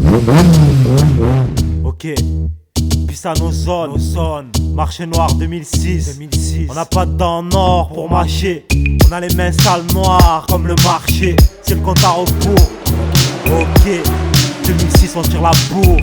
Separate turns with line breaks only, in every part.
Ok, pisse à nos zones, marché noir 2006. On n'a pas de dents en or pour mâcher. On a les mains sales noires comme le marché. C'est le compte à rebours. Ok, 2006 on tire la bourre.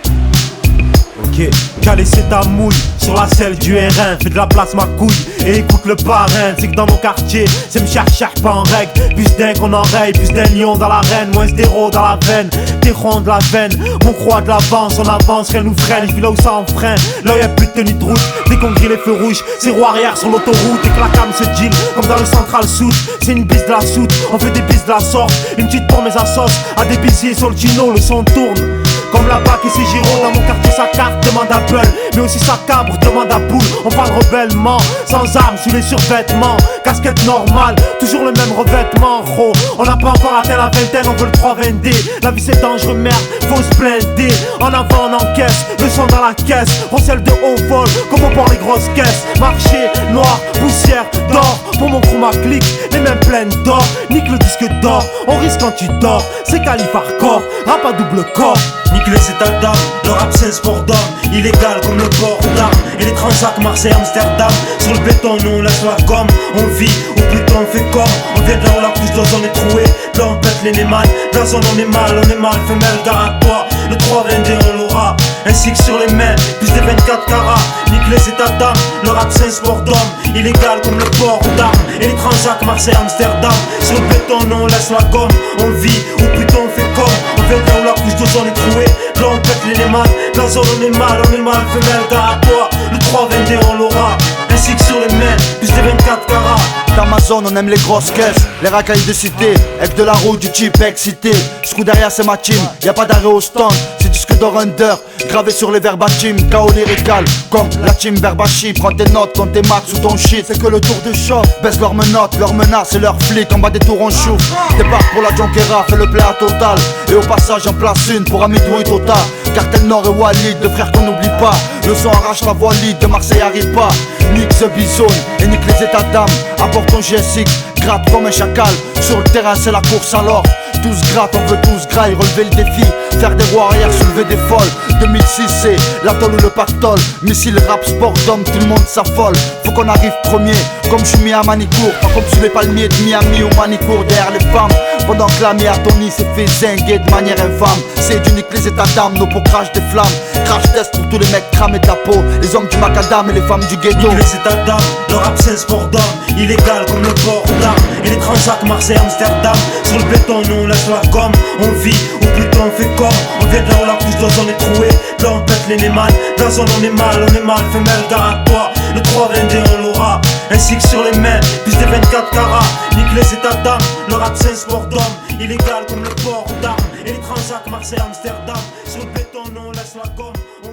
Ok, qu'a laissé ta mouille sur la selle du R1. Fais de la place ma couille et écoute le parrain. C'est que dans mon quartier, c'est me cherche pas en règle. Plus d'un qu'on enraye, plus d'un lion dans l'arène. Moins d'héros dans la veine, des ronds de la veine. On croit de l'avance, on avance, rien nous freine. Il là où ça en freine, là y'a plus de tenue de route. Dès qu'on grille les feux rouges, c'est roue arrière sur l'autoroute. Et que la cam se deal, comme dans le Central South. C'est une bise de la soute, on fait des bises de la sorte. Une petite pour mes assos, à des bisiers sur le chino, le son tourne. Comme la BAC et ses gyros, dans mon quartier sa carte demande à Peul. Mais aussi sa cabre demande à Poule. On parle rebellement, sans armes, sous les survêtements. Casquette normale, toujours le même revêtement. Oh, on n'a pas encore atteint la vingtaine, on veut le 320D. La vie c'est dangereux, merde, faut se blinder. En avant on encaisse, le son dans la caisse. Recèle de haut vol, comme on porte les grosses caisses. Marché, noir, poussière, d'or. Pour mon chroma clic, les mains pleines d'or. Nique le disque d'or, on risque quand tu dors. C'est calife hardcore, rap à double corps.
Nique les états d'âme, le rap c'est un sport d'homme. Illégal comme le port d'armes. Et les Transat, Marseille, Amsterdam. Sur le béton, nous on laisse la gomme. On vit, ou plutôt on fait comme. On vient de là où la couche d'ozone est trouée. Là on pète les némanes. Dans la zone on est mal, femelle, gare à toi. Le 322 on l'aura. Ainsi que sur les mains, plus de 24 carats. Nique les états d'âme, le rap c'est un sport d'homme. Illégal comme le port d'armes. Et les Transat, Marseille, Amsterdam. Sur le béton, nous on laisse la gomme. On vit, ou plutôt on fait comme. On vient de là où la couche d'ozone est trouée. Là on pète les némanes. Dans la zone on est mal, femelle, gare à toi. Le 322 on l'aura. Ainsi que sur les mains, plus de 24 carats.
Dans ma zone on aime les grosses caisses, les racailles de cité, avec de la roue du type excité. Jusqu'où derrière c'est ma team, y'a pas d'arrêt au stand. C'est disque d'or under, gravé sur les verbatim. KO lyrical, comme la team Verbachi. Prends tes notes, ton tes max ou ton shit. C'est que le tour de choc, baisse leurs menottes, leurs menaces et leurs flics. En bas des tours on chouffe, départ pour la Jonquera, fait le play à total. Et au passage en place une pour Amidouille total. Cartel Nord et Walid, deux frères qu'on n'oublie pas. Le son arrache la voix libre, de Marseille arrive pas. Nique The Bizone et nique les états d'âme. Apporte ton GSX, gratte comme un chacal. Sur le terrain c'est la course alors. Tous gratte, on veut tous graille, relever le défi. Faire des roues arrière, soulever des folles. 2006 c'est l'atoll ou le pactole. Missile, rap, sport d'homme, tout le monde s'affole. Faut qu'on arrive premier, comme je suis mis à Manicourt. Pas comme sur les palmiers de Miami ou Manicourt. Derrière les femmes, pendant que l'ami à Tony s'est fait zinguer de manière infâme. C'est du nique les états d'âme, nos peaux crachent des flammes. Crash test pour tous les mecs cramés de la peau. Les hommes du macadam et les femmes du ghetto.
Nique les états d'âme, le rap c'est un sport d'homme. Illégal comme le port d'armes. Et les Transat, Marseille, Amsterdam. Sur le béton, nous on laisse la gomme. On vit, ou plutôt on fait comme. On vient de là où la couche d'ozone est trouée. Là on pète les némanes. Dans la zone on est mal, femelle, gare à toi. Le 322 on l'aura. Ainsi que sur les mains, plus de 24 carats. Nique les états d'âme, le rap c'est un sport d'homme. Illégal comme le port d'armes. Et les Transat, Marseille, Amsterdam. Sur le béton, nous on laisse la gomme.